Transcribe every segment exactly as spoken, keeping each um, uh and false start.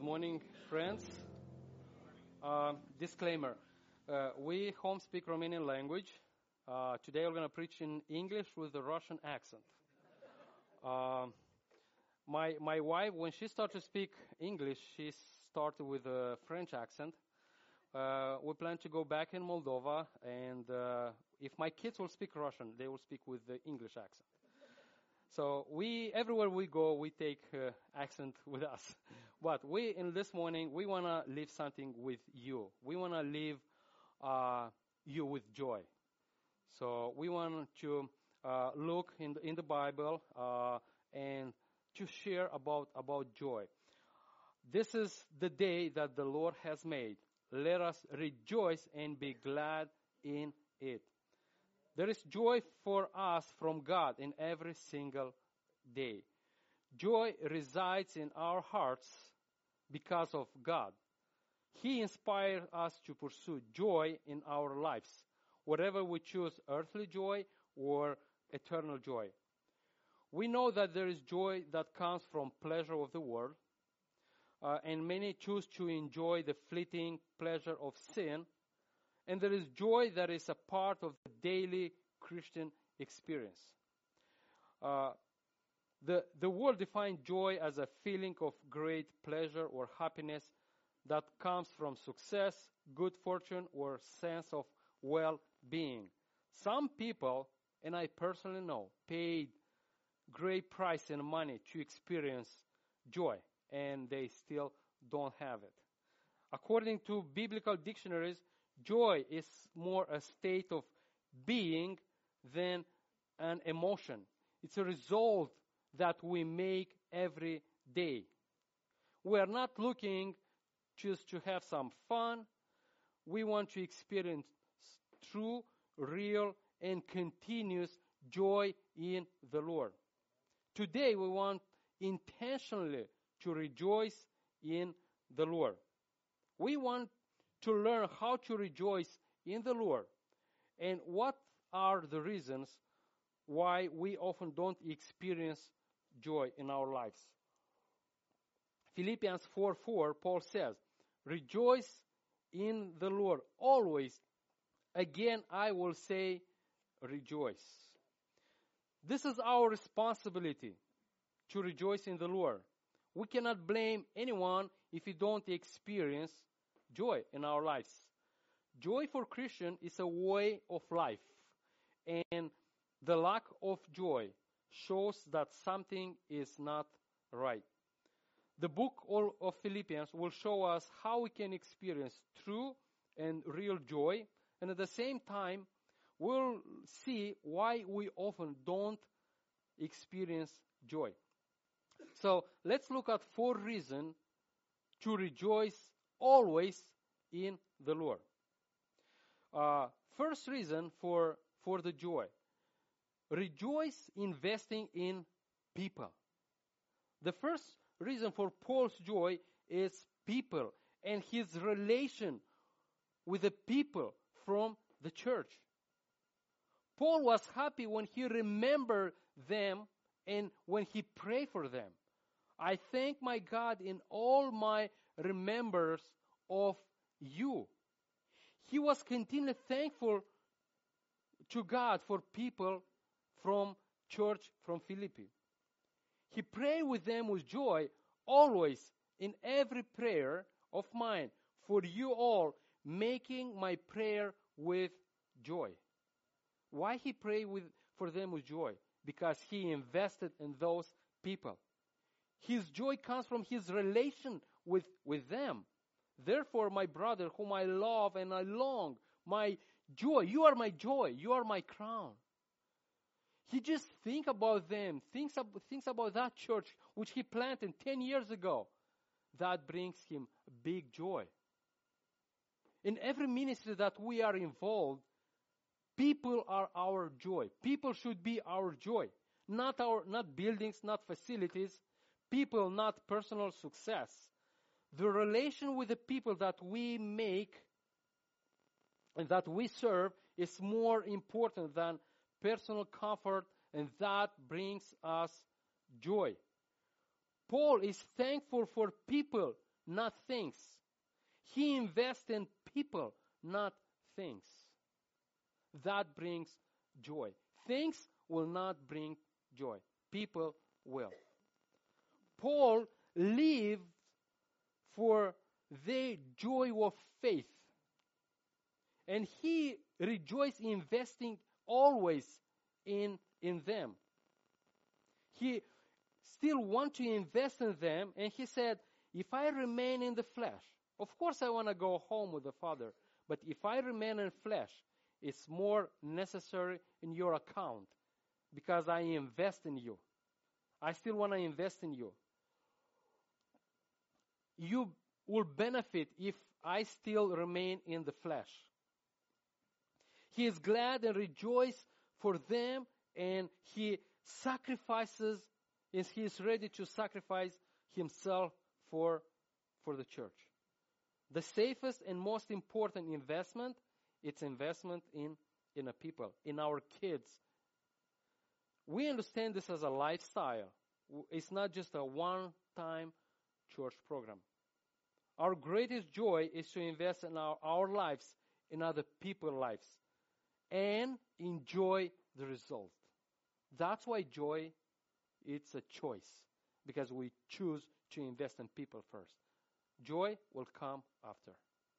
morning, friends. Uh, disclaimer. Uh, we home speak Romanian language. Uh, today we're going to preach in English with a Russian accent. Uh, my my wife, when she started to speak English, she started with a French accent. Uh, we plan to go back in Moldova, and uh, if my kids will speak Russian, they will speak with the English accent. So we, everywhere we go, we take uh, accent with us. But we, in this morning, we want to leave something with you. We want to leave uh, you with joy. So we want to uh, look in the, in the Bible uh, and to share about, about joy. This is the day that the Lord has made. Let us rejoice and be glad in it. There is joy for us from God in every single day. Joy resides in our hearts because of God. He inspired us to pursue joy in our lives, whatever we choose, earthly joy or eternal joy. We know that there is joy that comes from pleasure of the world, uh, and many choose to enjoy the fleeting pleasure of sin. And there is joy that is a part of the daily Christian experience. Uh, the, the world defines joy as a feeling of great pleasure or happiness that comes from success, good fortune, or sense of well-being. Some people, and I personally know, paid great price in money to experience joy, and they still don't have it. According to biblical dictionaries, joy is more a state of being than an emotion. It's a result that we make every day. We are not looking just to have some fun. We want to experience true, real, and continuous joy in the Lord. Today we want intentionally to rejoice in the Lord. We want to learn how to rejoice in the Lord and what are the reasons why we often don't experience joy in our lives. Philippians four four, Paul says, "Rejoice in the Lord always. Again, I will say, rejoice." This is our responsibility, to rejoice in the Lord. We cannot blame anyone if we don't experience joy in our lives. Joy for Christian is a way of life, and the lack of joy shows that something is not right. The book of Philippians will show us how we can experience true and real joy, and at the same time, we'll see why we often don't experience joy. So let's look at four reasons to rejoice always in the Lord. Uh, first reason for, for the joy. Rejoice investing in people. The first reason for Paul's joy is people and his relation with the people from the church. Paul was happy when he remembered them and when he prayed for them. I thank my God in all my remembrance of you. He was continually thankful to God for people from church from Philippi. He prayed with them with joy, always in every prayer of mine, for you all, making my prayer with joy. Why he prayed with, for them with joy? Because he invested in those people. His joy comes from his relation with, with them. Therefore, my brother, whom I love and I long, my joy, you are my joy, you are my crown. He just think about them, thinks, ab- thinks about that church which he planted ten years ago. That brings him big joy. In every ministry that we are involved, people are our joy. People should be our joy. Not our, not buildings, not facilities. People, not personal success. The relation with the people that we make and that we serve is more important than personal comfort, and that brings us joy. Paul is thankful for people not things. He invests in people, not things. That brings joy. Things will not bring joy. People will. Paul lived for the joy of faith. And he rejoiced in investing always in, in them. He still wants to invest in them, and he said, if I remain in the flesh, of course I want to go home with the Father, but if I remain in flesh, it's more necessary in your account because I invest in you. I still want to invest in you. You will benefit if I still remain in the flesh. He is glad and rejoices for them, and he sacrifices, and he is ready to sacrifice himself for, for the church. The safest and most important investment, it's investment in, in a people, in our kids. We understand this as a lifestyle. It's not just a one-time church program. Our greatest joy is to invest in our, our lives, in other people's lives, and enjoy the result. That's why joy, it's a choice, because we choose to invest in people first. Joy will come after.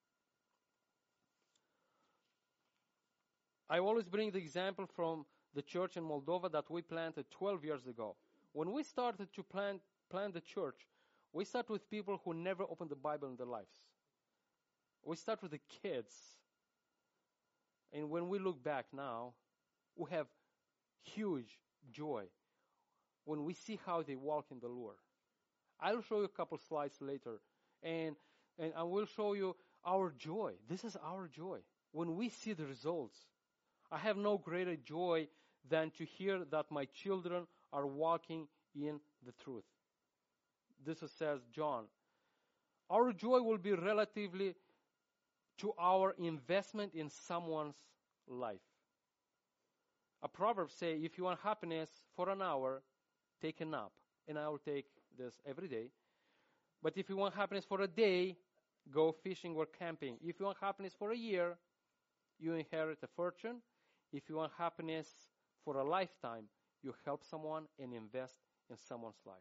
I always bring the example from the church in Moldova that we planted twelve years ago. When we started to plant, plant the church, we start with people who never opened the Bible in their lives. We start with the kids. And when we look back now, we have huge joy when we see how they walk in the Lord. I'll show you a couple slides later, and, and I will show you our joy. This is our joy. When we see the results, I have no greater joy than to hear that my children are walking in the truth. This says John. Our joy will be relatively to our investment in someone's life. A proverb says, if you want happiness for an hour, take a nap. And I will take this every day. But if you want happiness for a day, go fishing or camping. If you want happiness for a year, you inherit a fortune. If you want happiness for a lifetime, you help someone and invest in someone's life.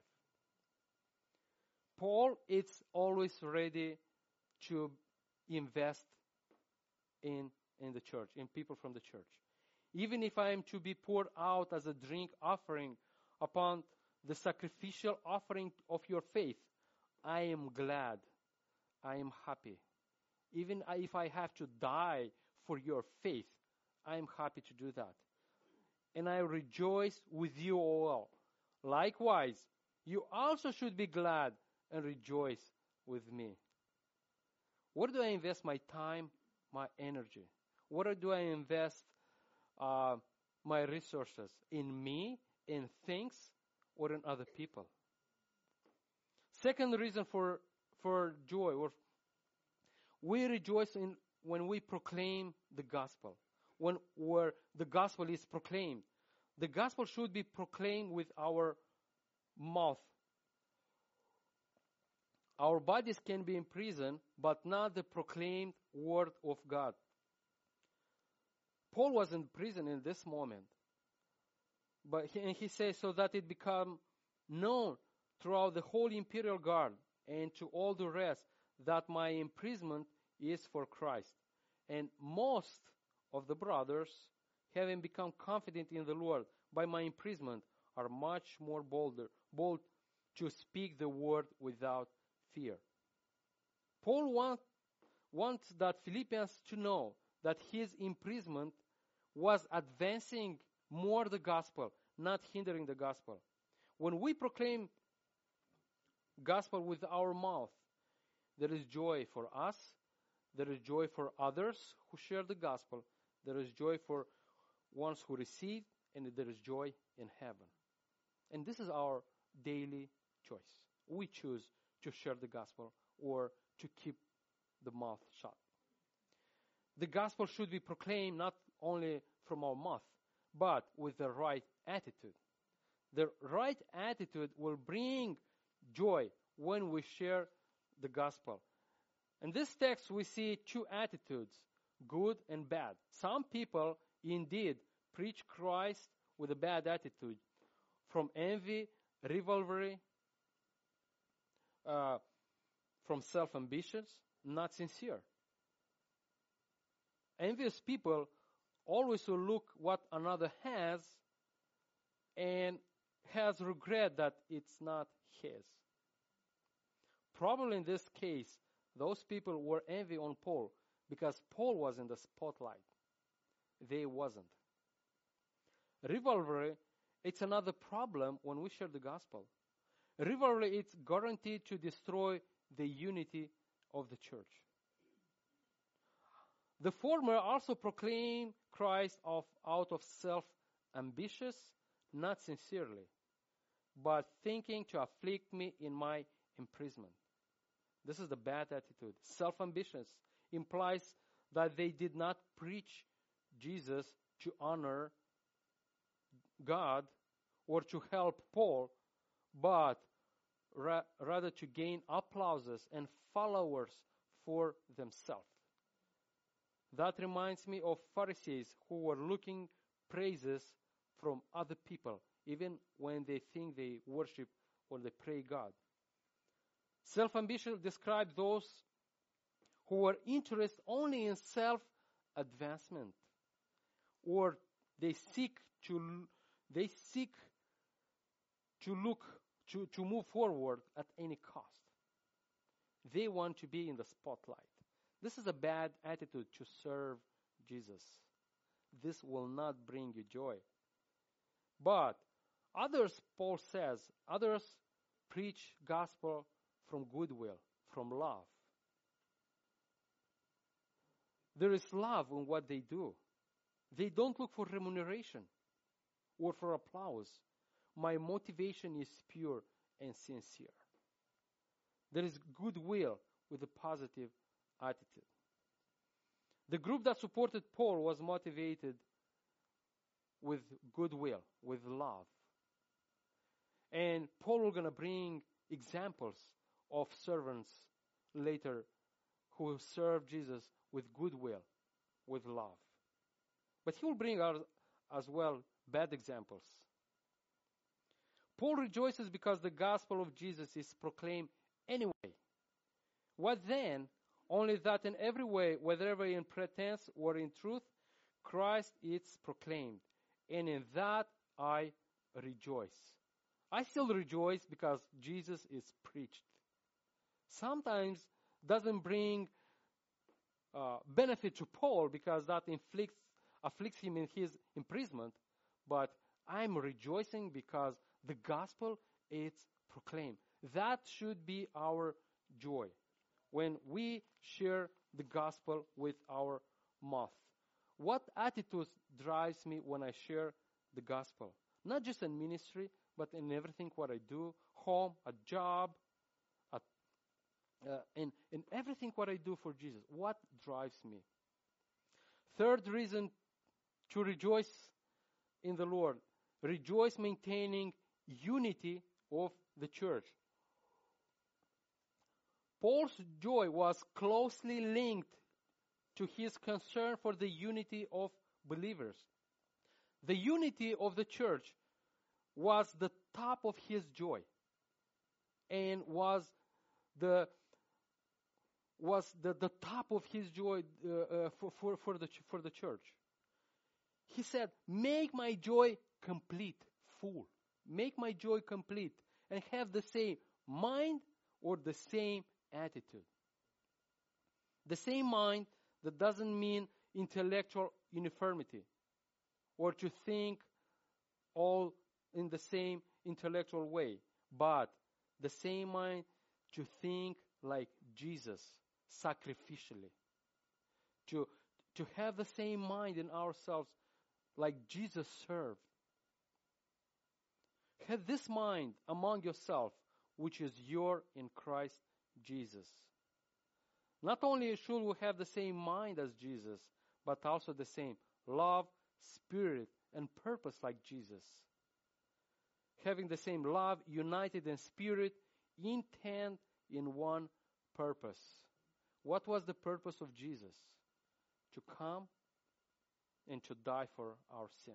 Paul is always ready to invest in, in the church, in people from the church. Even if I am to be poured out as a drink offering upon the sacrificial offering of your faith, I am glad. I am happy. Even if I have to die for your faith, I am happy to do that. And I rejoice with you all. Likewise, you also should be glad and rejoice with me. Where do I invest my time, my energy? Where do I invest uh, my resources? In me, in things, or in other people? Second reason for, for joy, or we rejoice in when we proclaim the gospel. When where the gospel is proclaimed. The gospel should be proclaimed with our mouth. Our bodies can be in prison, but not the proclaimed word of God. Paul was in prison in this moment. But he, and he says, so that it become known throughout the whole imperial guard and to all the rest that my imprisonment is for Christ. And most of the brothers, having become confident in the Lord by my imprisonment, are much more bolder, bold to speak the word without fear. Paul want, wants that Philippians to know that his imprisonment was advancing more the gospel, not hindering the gospel. When we proclaim gospel with our mouth, there is joy for us, there is joy for others who share the gospel, there is joy for ones who receive, and there is joy in heaven. And this is our daily choice. We choose to share the gospel or to keep the mouth shut. The gospel should be proclaimed not only from our mouth, but with the right attitude. The right attitude will bring joy when we share the gospel. In this text, we see two attitudes, good and bad. Some people, indeed, preach Christ with a bad attitude, from envy, rivalry, uh, from self-ambitions, not sincere. Envious people always will look what another has and has regret that it's not his. Probably in this case, those people were envy on Paul because Paul was in the spotlight. They wasn't. Rivalry, it's another problem when we share the gospel. Rivalry, it's guaranteed to destroy the unity of the church. The former also proclaim Christ of, out of self-ambitious, not sincerely, but thinking to afflict me in my imprisonment. This is the bad attitude. Self-ambitious implies that they did not preach Jesus to honor God or to help Paul, but ra- rather to gain applauses and followers for themselves. That reminds me of Pharisees who were looking praises from other people, even when they think they worship or they pray God. Self-ambition describes those who were interested only in self-advancement, or they seek to they seek to look to, to move forward at any cost. They want to be in the spotlight. This is a bad attitude to serve Jesus. This will not bring you joy. But others, Paul says, others preach gospel from goodwill, from love. There is love in what they do. They don't look for remuneration or for applause. My motivation is pure and sincere. There is goodwill with a positive attitude. The group that supported Paul was motivated with goodwill, with love. And Paul is going to bring examples of servants later who served Jesus with goodwill, with love. But he will bring out as well bad examples. Paul rejoices because the gospel of Jesus is proclaimed anyway. What then? Only that in every way, whether in pretense or in truth, Christ is proclaimed. And in that I rejoice. I still rejoice because Jesus is preached. Sometimes doesn't bring uh, benefit to Paul because that inflicts afflicts him in his imprisonment, but I'm rejoicing because the gospel is proclaimed. That should be our joy when we share the gospel with our mouth. What attitude drives me when I share the gospel? Not just in ministry, but in everything what I do, home, a job, at, uh, in, in everything what I do for Jesus. What drives me? Third reason to rejoice in the Lord. Rejoice maintaining unity of the church. Paul's joy was closely linked to his concern for the unity of believers. The unity of the church was the top of his joy and was the was the, the top of his joy uh, uh, for, for, for, the, for the church. He said, make my joy complete, full. Make my joy complete and have the same mind or the same attitude. The same mind that doesn't mean intellectual uniformity or to think all in the same intellectual way, but the same mind to think like Jesus, sacrificially. To, to have the same mind in ourselves like Jesus served. Have this mind among yourself, which is your in Christ Jesus. Not only should we have the same mind as Jesus, but also the same love, spirit, and purpose like Jesus. Having the same love, united in spirit, intent in one purpose. What was the purpose of Jesus? To come and to die for our sins.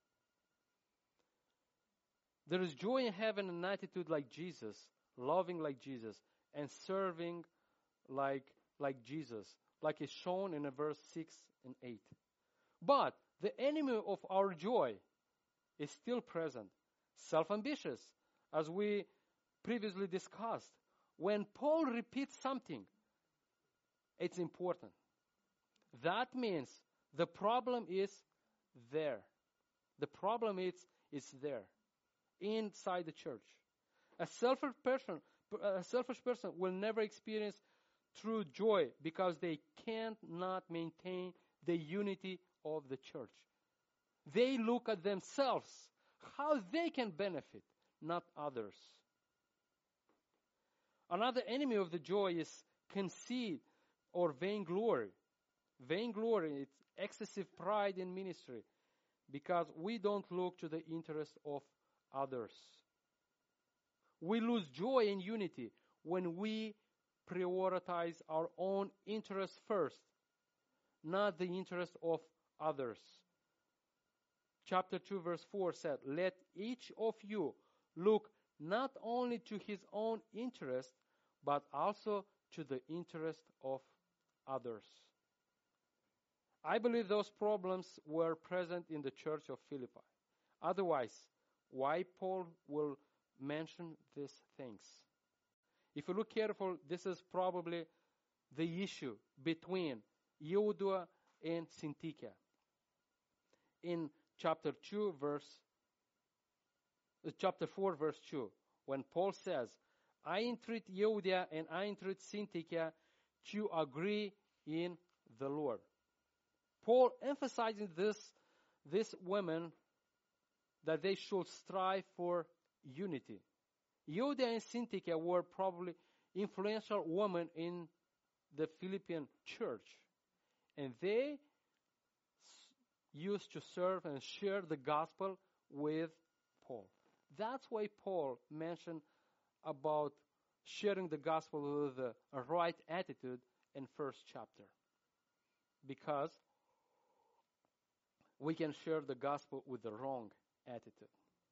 There is joy in having an attitude like Jesus, loving like Jesus, and serving like, like Jesus, like is shown in verse six and eight. But the enemy of our joy is still present, self-ambitious, as we previously discussed. When Paul repeats something, it's important. That means the problem is there. The problem is, is there, inside the church. A selfish person, a selfish person will never experience true joy because they can't not maintain the unity of the church. They look at themselves, how they can benefit, not others. Another enemy of the joy is conceit or vainglory. Vainglory, it's excessive pride in ministry because we don't look to the interest of others. We lose joy in unity when we prioritize our own interests first, not the interest of others. Chapter two, verse four said, "Let each of you look not only to his own interest, but also to the interest of others." I believe those problems were present in the church of Philippi. Otherwise, why Paul will mention these things? If you look careful, this is probably the issue between Euodia and Syntyche. In chapter two, verse uh, chapter four, verse two, when Paul says, "I entreat Euodia and I entreat Syntyche to agree in the Lord." Paul emphasizing this, these women that they should strive for unity. Euodia and Syntyche were probably influential women in the Philippian church, and they used to serve and share the gospel with Paul. That's why Paul mentioned about sharing the gospel with a right attitude in first chapter. Because we can share the gospel with the wrong attitude.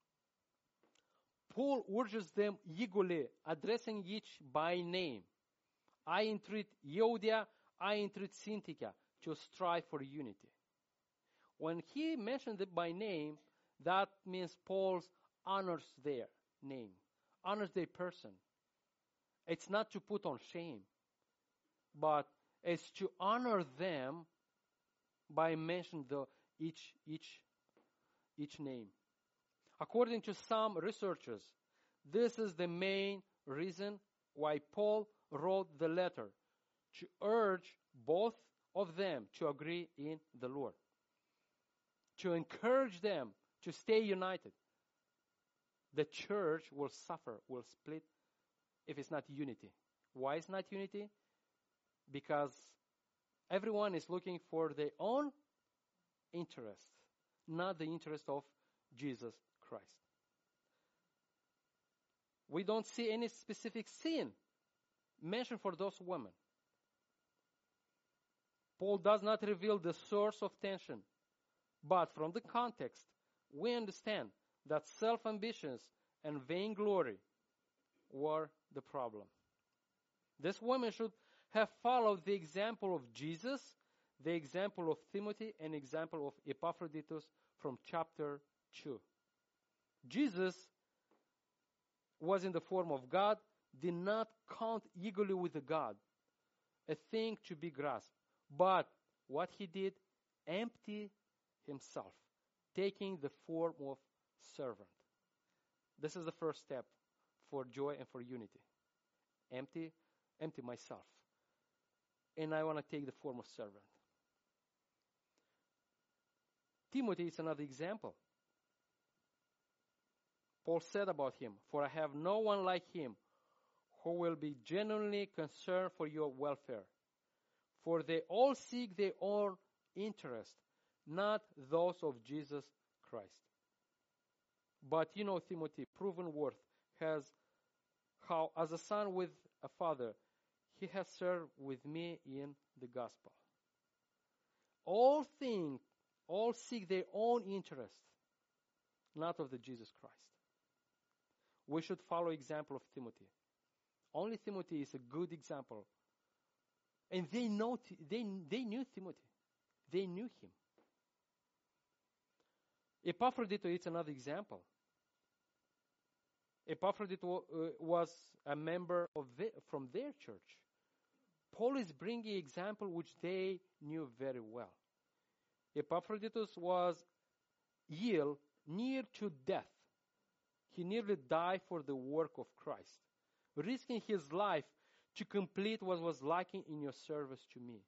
Paul urges them eagerly, addressing each by name. I entreat Euodia, I entreat Syntyche to strive for unity. When he mentioned it by name, that means Paul honors their name, honors their person. It's not to put on shame, but it's to honor them by mentioning the each each each name. According to some researchers, this is the main reason why Paul wrote the letter, to urge both of them to agree in the Lord, to encourage them to stay united. The church will suffer, will split if it's not unity. Why is not unity? Because everyone is looking for their own interest, not the interest of Jesus Christ. We don't see any specific sin mentioned for those women. Paul does not reveal the source of tension, but from the context, we understand that self-ambitions and vainglory were the problem. This woman should have followed the example of Jesus, the example of Timothy, and the example of Epaphroditus from chapter two. Jesus was in the form of God, did not count eagerly with the God, a thing to be grasped. But what he did, empty himself, taking the form of servant. This is the first step for joy and for unity. Empty, empty myself. And I want to take the form of servant. Timothy is another example. Paul said about him, "For I have no one like him who will be genuinely concerned for your welfare. For they all seek their own interest, not those of Jesus Christ." But you know, Timothy, proven worth has how, as a son with a father, he has served with me in the gospel. All think, all seek their own interest, not of the Jesus Christ. We should follow example of Timothy. Only Timothy is a good example. And they know they they knew Timothy. They knew him. Epaphroditus is another example. Epaphroditus was a member of the, from their church. Paul is bringing an example which they knew very well. Epaphroditus was ill, near to death. He nearly died for the work of Christ, risking his life to complete what was lacking in your service to me.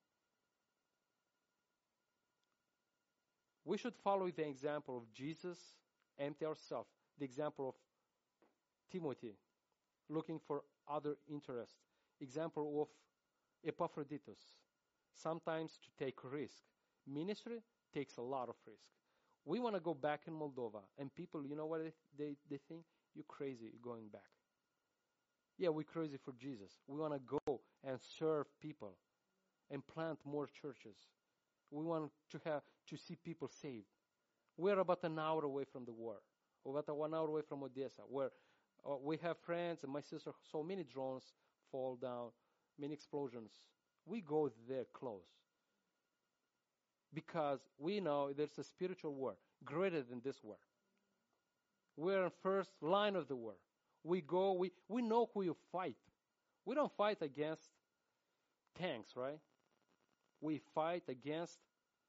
We should follow the example of Jesus, empty ourselves, the example of Timothy, looking for other interests, example of Epaphroditus, sometimes to take risk. Ministry takes a lot of risk. We want to go back in Moldova, and people, you know what they, they, they think? You're crazy going back. Yeah, we're crazy for Jesus. We want to go and serve people and plant more churches. We want to have to see people saved. We're about an hour away from the war. We're about one hour away from Odessa, where uh, we have friends, and my sister saw many drones fall down, many explosions. We go there close. Because we know there's a spiritual war greater than this war. We're in first line of the war. We go, we, we know who you fight. We don't fight against tanks, right? We fight against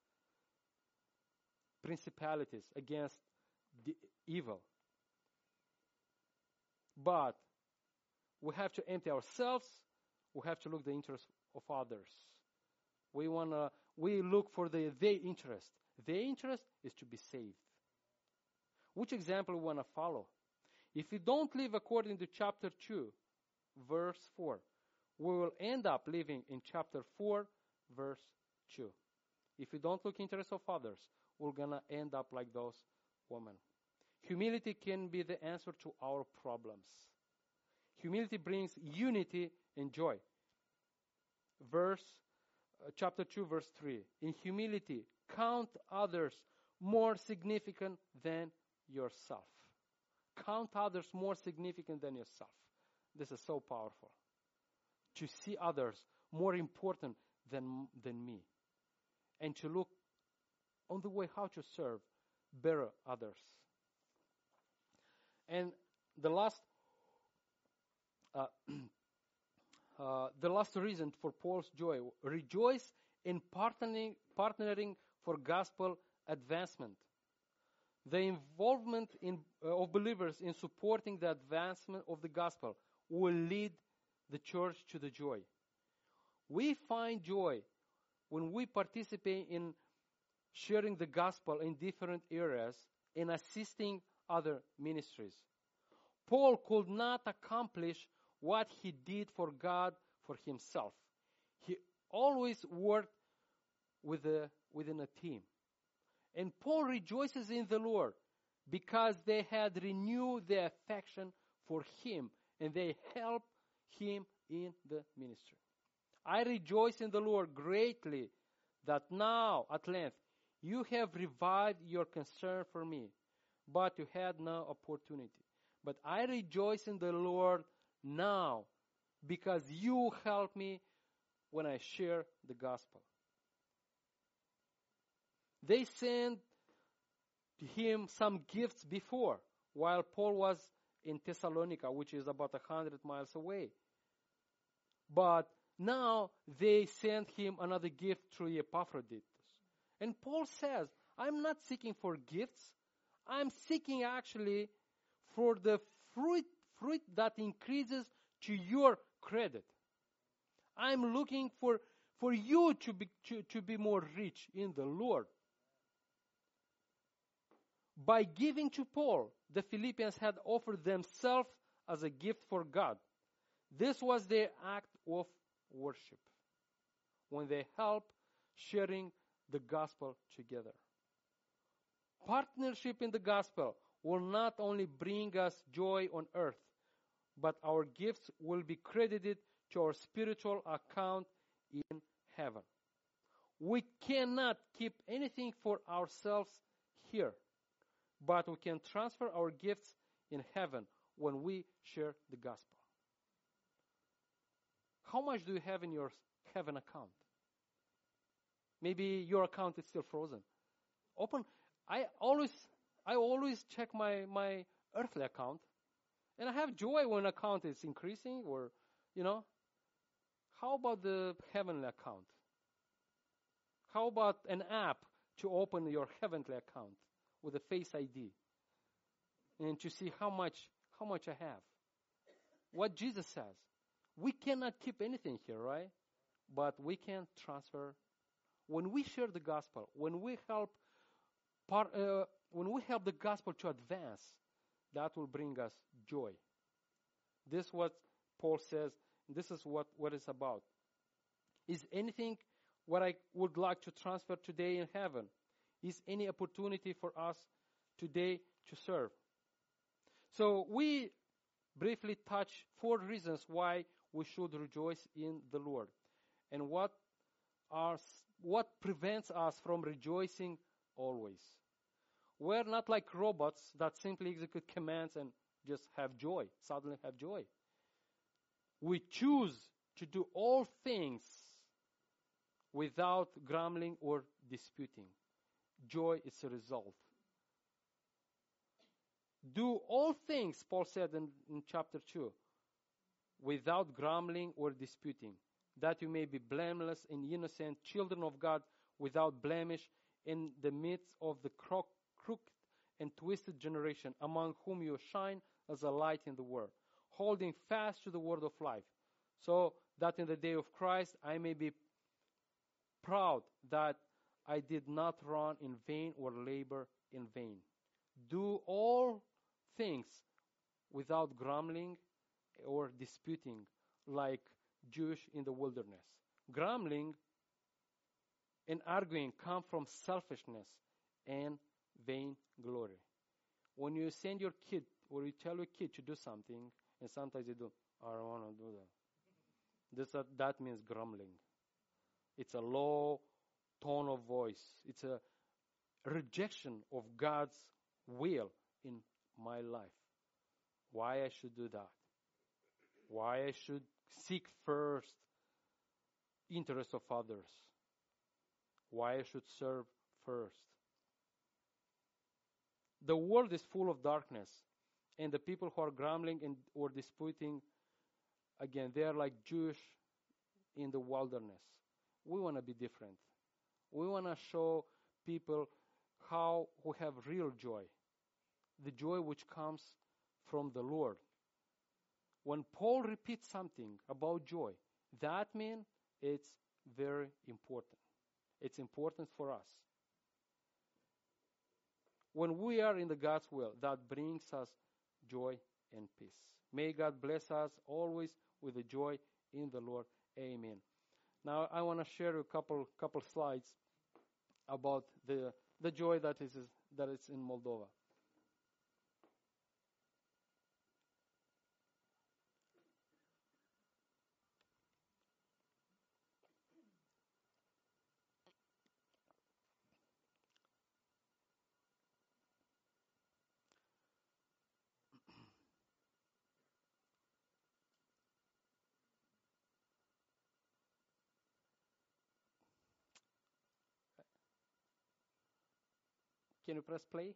principalities, against the evil. But we have to empty ourselves. We have to look the interest of others. We wanna, we look for the their interest. Their interest is to be saved. Which example we want to follow? If we don't live according to chapter two, verse four, we will end up living in chapter four, verse two. If we don't look interest of others, we're going to end up like those women. Humility can be the answer to our problems. Humility brings unity and joy. Verse, uh, chapter two, verse three. In humility, count others more significant than yourself. Count others more significant than yourself. This is so powerful. To see others more important than, than me. And to look on the way how to serve better others. And the last uh, uh, the last reason for Paul's joy, rejoice in partnering, partnering for gospel advancement. The involvement in, uh, of believers in supporting the advancement of the gospel will lead the church to the joy. We find joy when we participate in sharing the gospel in different areas and assisting other ministries. Paul could not accomplish what he did for God for himself. He always worked with a, within a team. And Paul rejoices in the Lord because they had renewed their affection for him and they helped him in the ministry. I rejoice in the Lord greatly that now, at length, you have revived your concern for me, but you had no opportunity. But I rejoice in the Lord now because you help me when I share the gospel. They sent to him some gifts before, while Paul was in Thessalonica, which is about a hundred miles away. But now they sent him another gift through Epaphroditus. And Paul says, I'm not seeking for gifts. I'm seeking actually for the fruit, fruit that increases to your credit. I'm looking for, for you to be, to, to be more rich in the Lord. By giving to Paul, the Philippians had offered themselves as a gift for God. This was their act of worship when they helped sharing the gospel together. Partnership in the gospel will not only bring us joy on earth, but our gifts will be credited to our spiritual account in heaven. We cannot keep anything for ourselves here, but we can transfer our gifts in heaven when we share the gospel. How much do you have in your heaven account? Maybe your account is still frozen. Open. I always, I always check my, my earthly account, and I have joy when account is increasing, or, you know. How about the heavenly account? How about an app to open your heavenly account with a Face I D and to see how much, how much I have? What Jesus says, we cannot keep anything here, right? But we can transfer. When we share the gospel, when we help, part, uh, when we help the gospel to advance, that will bring us joy. This is what Paul says. This is what, what it's about. Is anything what I would like to transfer today in heaven? Is any opportunity for us today to serve? So we briefly touch four reasons why we should rejoice in the Lord, and what are what prevents us from rejoicing always. We're not like robots that simply execute commands and just have joy, suddenly have joy. We choose to do all things without grumbling or disputing. Joy is a result. Do all things, Paul said in, in chapter two, without grumbling or disputing, that you may be blameless and innocent, children of God, without blemish, in the midst of the cro- crooked and twisted generation, among whom you shine as a light in the world, holding fast to the word of life, so that in the day of Christ I may be proud that I did not run in vain or labor in vain. Do all things without grumbling or disputing, like Jews in the wilderness. Grumbling and arguing come from selfishness and vain glory. When you send your kid or you tell your kid to do something, and sometimes they do, I don't want to do that. This, uh, that means grumbling. It's a low tone of voice. It's a rejection of God's will in my life. Why I should do that? Why I should seek first interest of others? Why I should serve first? The world is full of darkness, and the people who are grumbling and or disputing, again, they are like Jews in the wilderness. We want to be different. We want to show people how we have real joy, the joy which comes from the Lord. When Paul repeats something about joy, that means it's very important. It's important for us. When we are in the God's will, that brings us joy and peace. May God bless us always with the joy in the Lord. Amen. Now I want to share a couple couple slides about the the joy that is that is in Moldova. Can you press play?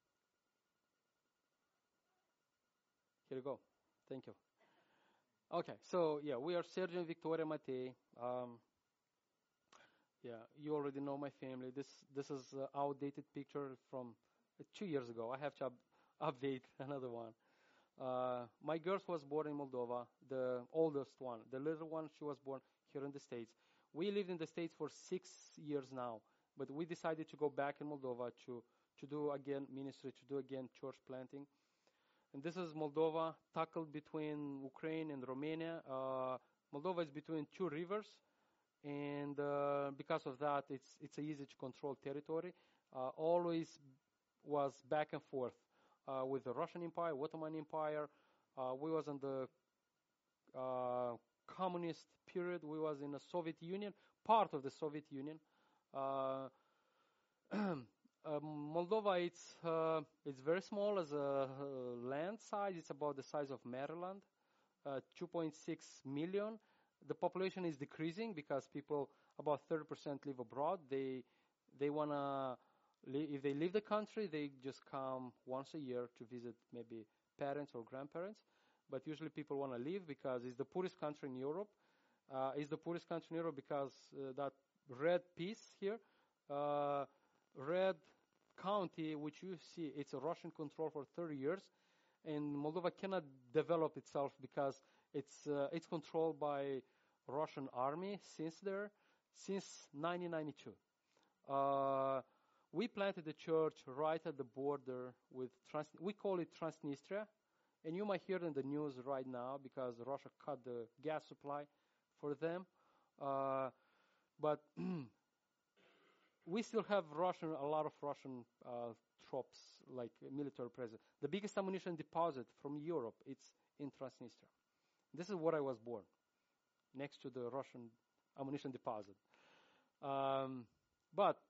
Here you go. Thank you. Okay, so yeah, we are Sergio and Victoria Matei. Um, yeah, you already know my family. This this is an outdated picture from uh, two years ago. I have to up- update another one. Uh, my girl was born in Moldova, the oldest one. The little one, she was born here in the States. We lived in the States for six years now, but we decided to go back in Moldova to, to do again ministry, to do again church planting. And this is Moldova, tackled between Ukraine and Romania. Uh, Moldova is between two rivers, and uh, because of that, it's it's easy to control territory. Uh, always was back and forth uh, with the Russian Empire, Ottoman Empire. Uh, we was on the uh, communist period. We was in the Soviet Union, part of the Soviet Union. Uh, Uh, Moldova, it's uh, it's very small as a uh, land size. It's about the size of Maryland, uh, two point six million. The population is decreasing because people, about thirty percent live abroad. They they wanna li- if they leave the country, they just come once a year to visit maybe parents or grandparents. But usually people wanna leave because it's the poorest country in Europe. Uh, it's the poorest country in Europe because uh, that red piece here. Uh, Red County, which you see, it's a Russian control for thirty years, and Moldova cannot develop itself because it's uh, it's controlled by Russian army since there, since nineteen ninety-two. Uh, we planted a church right at the border with Trans. We call it Transnistria, and you might hear it in the news right now because Russia cut the gas supply for them. Uh, but we still have Russian, a lot of Russian uh, troops, like military presence. The biggest ammunition deposit from Europe, it's in Transnistria. This is where I was born, next to the Russian ammunition deposit. Um, but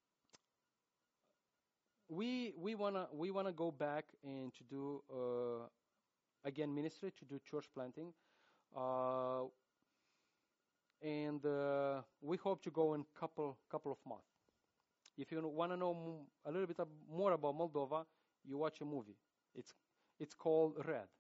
we we wanna we wanna go back and to do uh, again ministry, to do church planting, uh, and uh, we hope to go in couple couple of months. If you want to know a little bit more about Moldova, you watch a movie. It's it's called Red.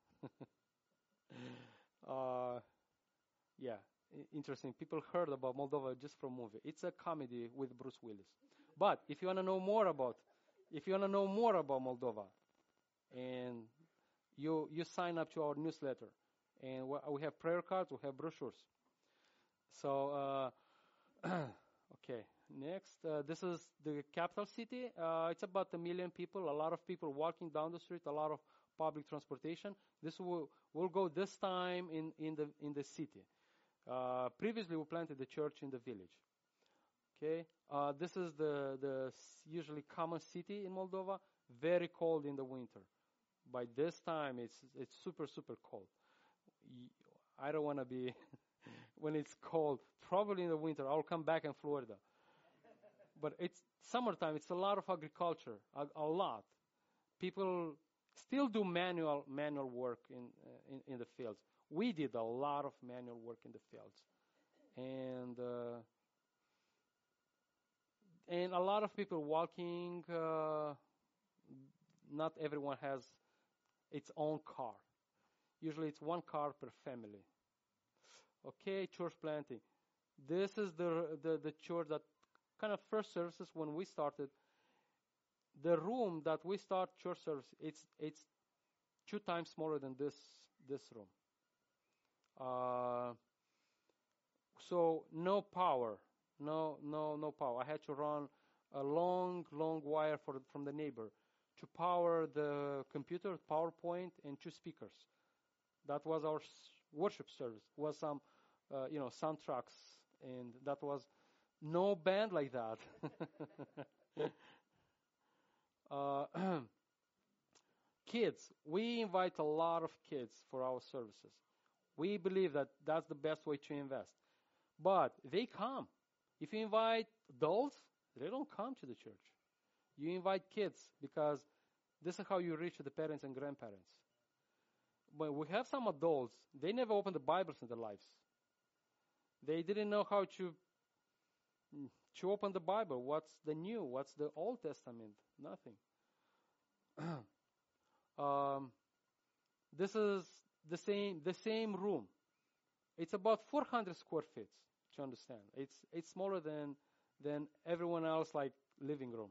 uh, yeah, interesting. People heard about Moldova just from movie. It's a comedy with Bruce Willis. But if you want to know more about, if you want to know more about Moldova, and you you sign up to our newsletter, and we have prayer cards, we have brochures. So uh, okay. Next, uh, this is the capital city. Uh, it's about a million people, a lot of people walking down the street, a lot of public transportation. This will will go this time in, in the in the city. Uh, previously, we planted the church in the village. Okay, uh, this is the the usually common city in Moldova. Very cold in the winter. By this time, it's it's super super cold. I don't want to be when it's cold. Probably in the winter, I'll come back in Florida. But it's summertime. It's a lot of agriculture, a, a lot. People still do manual manual work in, uh, in in the fields. We did a lot of manual work in the fields, and uh, and a lot of people walking. Uh, not everyone has its own car. Usually, it's one car per family. Okay, church planting. This is the the, the church that. Kind of first services when we started, the room that we start church service, it's it's two times smaller than this this room. Uh, so no power, no no no power. I had to run a long long wire for from the neighbor to power the computer, PowerPoint, and two speakers. That was our worship service. It was some uh, you know soundtracks, and that was. No band like that. uh, kids, we invite a lot of kids for our services. We believe that that's the best way to invest. But they come. If you invite adults, they don't come to the church. You invite kids because this is how you reach the parents and grandparents. But we have some adults, they never opened the Bibles in their lives. They didn't know how to To open the Bible, what's the New, what's the Old Testament? Nothing. um, this is the same the same room. It's about four hundred square feet. To understand, it's it's smaller than than everyone else, like living room.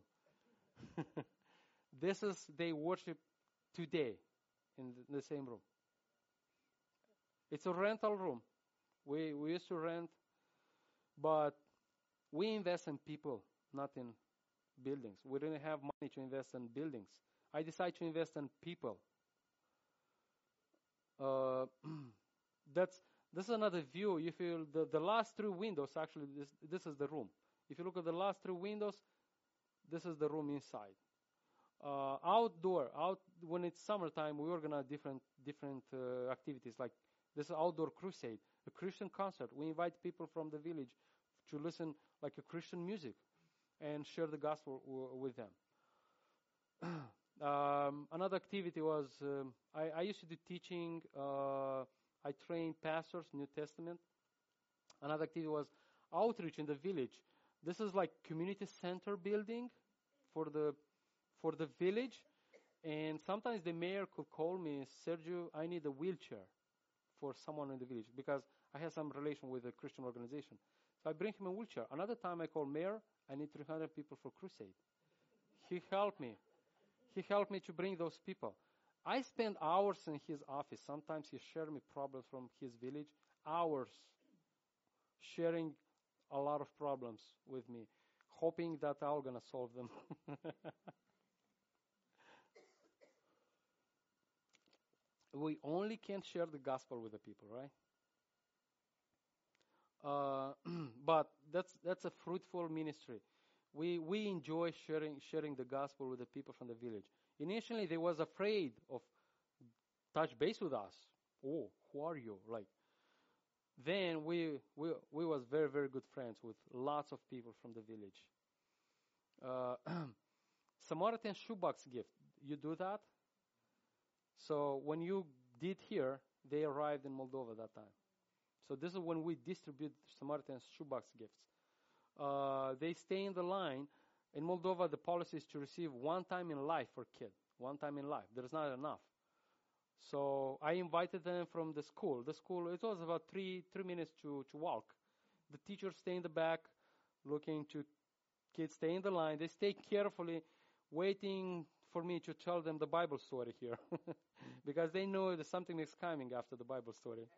This is they worship today in the, the same room. It's a rental room. We we used to rent, but we invest in people, not in buildings. We didn't have money to invest in buildings. I decided to invest in people. Uh, that's this is another view. You feel the, the last three windows, actually, this, this is the room. If you look at the last three windows, this is the room inside. Uh, outdoor, out when it's summertime, we organize different different uh, activities. Like this is outdoor crusade. a Christian concert. We invite people from the village to listen like a Christian music and share the gospel w- with them. um, another activity was um, I, I used to do teaching. Uh, I trained pastors, New Testament. Another activity was outreach in the village. This is like community center building for the for the village. And sometimes the mayor could call me, Sergio, I need a wheelchair for someone in the village because I have some relation with a Christian organization. So I bring him a wheelchair. Another time I call mayor, I need three hundred people for crusade. He helped me. He helped me to bring those people. I spend hours in his office. Sometimes he shared me problems from his village, hours sharing a lot of problems with me, hoping that I'm going to solve them. We only can share the gospel with the people, right? Uh, but that's that's a fruitful ministry. We we enjoy sharing sharing the gospel with the people from the village. Initially, they was afraid of touch base with us. Oh, who are you? Like, then we we we was very very good friends with lots of people from the village. Uh, Samaritan shoebox gift. You do that? So when you did here, they arrived in Moldova that time. So this is when we distribute Samaritan shoebox gifts. Uh, they stay in the line. In Moldova, the policy is to receive one time in life for kid. One time in life. There's not enough. So I invited them from the school. The school, it was about three three minutes to, to walk. The teachers stay in the back, looking to kids stay in the line. They stay carefully, waiting for me to tell them the Bible story here. Because they know that something is coming after the Bible story.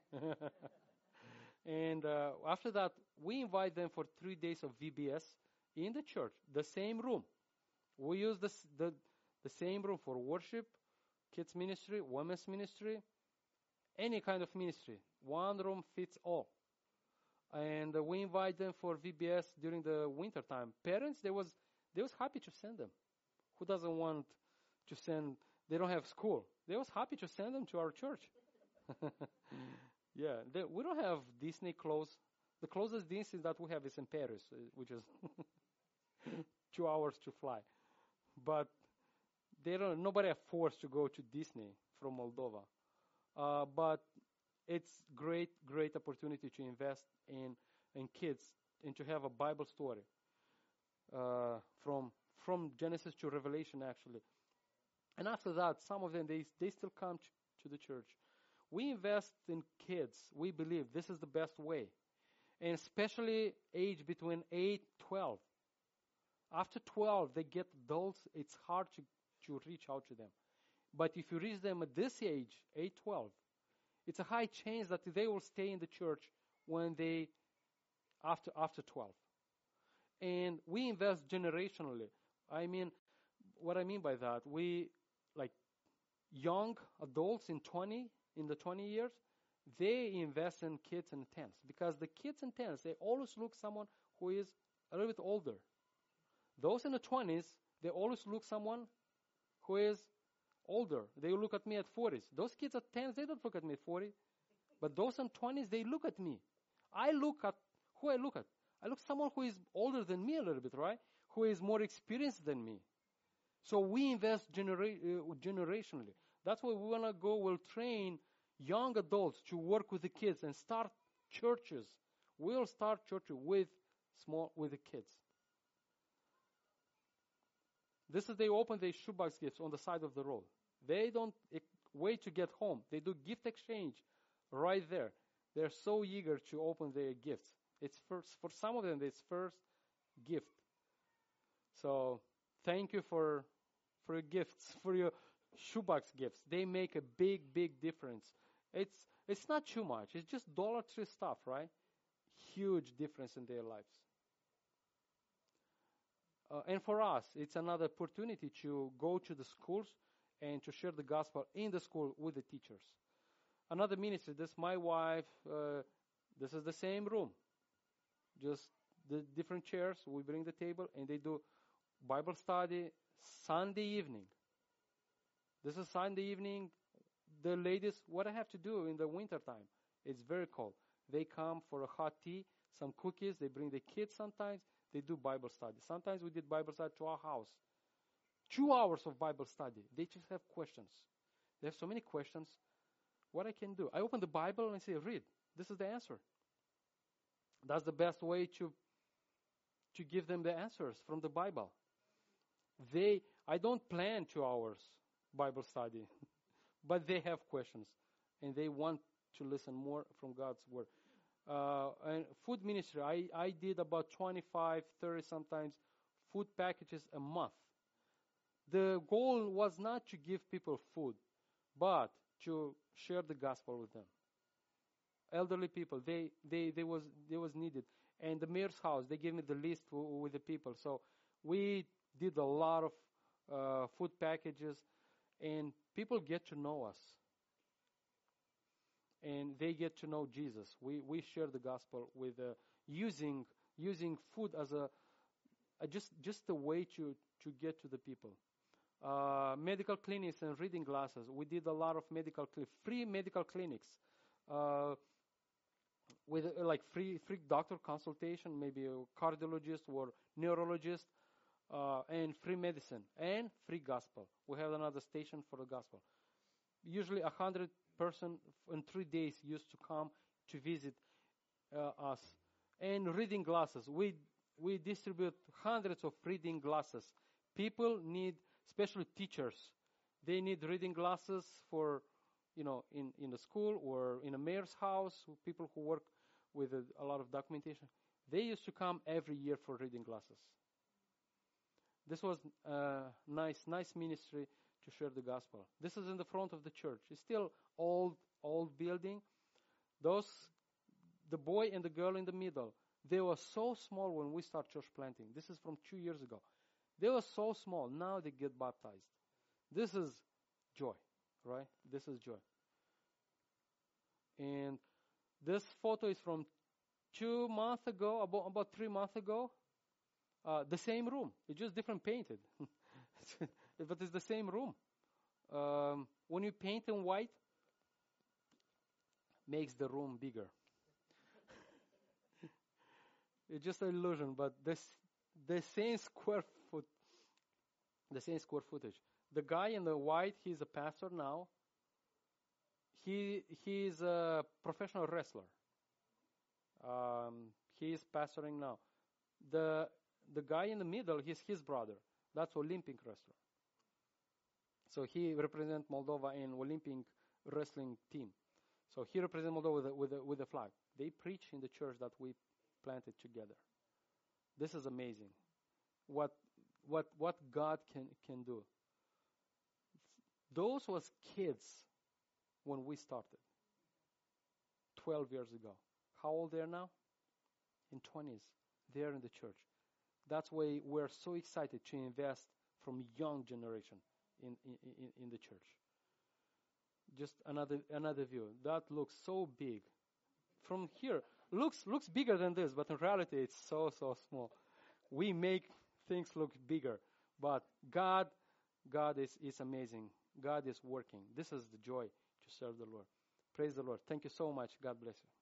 And uh, after that, we invite them for three days of V B S in the church, the same room. We use this, the the same room for worship, kids ministry, women's ministry, any kind of ministry. One room fits all. And uh, we invite them for V B S during the winter time. Parents, they was they was happy to send them. Who doesn't want to send? They don't have school. They was happy to send them to our church. Yeah, they, we don't have Disney clothes. The closest Disney that we have is in Paris, uh, which is two hours to fly. But they don't. Nobody are forced to go to Disney from Moldova. Uh, but it's great, great opportunity to invest in in kids and to have a Bible story uh, from from Genesis to Revelation, actually. And after that, some of them they they still come to, to the church. We invest in kids. We believe this is the best way. And especially age between eight and twelve. After twelve, they get adults. It's hard to, to reach out to them. But if you reach them at this age, eight, twelve, it's a high chance that they will stay in the church when they, after after twelve. And we invest generationally. I mean, what I mean by that, we, like, young adults in twenty, in the twenty years, they invest in kids in tens because the kids in tens, they always look someone who is a little bit older. Those in the twenties, they always look someone who is older. They look at me at forties. Those kids at tens, they don't look at me at forty. But those in twenties, they look at me. I look at who I look at. I look at someone who is older than me a little bit, right? Who is more experienced than me. So we invest genera- uh, generationally. That's why we want to go, we'll train young adults to work with the kids and start churches. We'll start churches with small, with the kids. This is, they open their shoebox gifts on the side of the road. They don't wait to get home. They do gift exchange right there. They're so eager to open their gifts. It's first, for some of them, it's first gift. So thank you for for your gifts, for your shoebox gifts. They make a big, big difference. It's it's not too much. It's just Dollar Tree stuff, right? Huge difference in their lives. Uh, and for us, it's another opportunity to go to the schools and to share the gospel in the school with the teachers. Another ministry, this is my wife, uh, this is the same room. Just the different chairs, we bring the table, and they do Bible study Sunday evening. This is Sunday evening. The ladies, what I have to do in the winter time, it's very cold. They come for a hot tea, some cookies. They bring the kids sometimes. They do Bible study. Sometimes we did Bible study to our house. Two hours of Bible study. They just have questions. They have so many questions. What I can do? I open the Bible and say, read. This is the answer. That's the best way to, to give them the answers from the Bible. They, I don't plan two hours Bible study, but they have questions, and they want to listen more from God's Word. Uh, and food ministry, I, I did about twenty-five, thirty sometimes food packages a month. The goal was not to give people food, but to share the gospel with them. Elderly people, they, they, they was, they was needed. And the mayor's house, they gave me the list w- with the people. So we did a lot of uh, food packages, and people get to know us. And they get to know Jesus. We we share the gospel with uh, using using food as a, a just just a way to to get to the people. Uh, medical clinics and reading glasses. We did a lot of medical cl- free medical clinics uh, with uh, like free free doctor consultation, maybe a cardiologist or neurologist, uh, and free medicine and free gospel. We have another station for the gospel. Usually a hundred person in three days used to come to visit uh, us. And reading glasses. We we distribute hundreds of reading glasses. People need, especially teachers, they need reading glasses for, you know, in, in the school or in a mayor's house, people who work with a, a lot of documentation. They used to come every year for reading glasses. This was a nice, nice ministry to share the gospel. This is in the front of the church. It's still old, old building. Those, the boy and the girl in the middle, they were so small when we start church planting. This is from two years ago. They were so small. Now they get baptized. This is joy, right? This is joy. And this photo is from two months ago, about, about three months ago. Uh, the same room. It's just different painted. But it's the same room. Um, when you paint in white, makes the room bigger. It's just an illusion, but this the same square foot, the same square footage. The guy in the white, he's a pastor now. He he's a professional wrestler. Um, he is pastoring now. The the guy in the middle, he's his brother. That's Olympic wrestler. So he represents Moldova in Olympic wrestling team. So he represents Moldova with a, with a, with a flag. They preach in the church that we planted together. This is amazing. What what what God can can do. Those was kids when we started. Twelve years ago. How old they are now? In twenties. They're in the church. That's why we're so excited to invest from young generation in, in, in, in the church. Just another another view. That looks so big. From here, looks looks bigger than this, but in reality it's so, so small. We make things look bigger. But God, God is, is amazing. God is working. This is the joy to serve the Lord. Praise the Lord. Thank you so much. God bless you.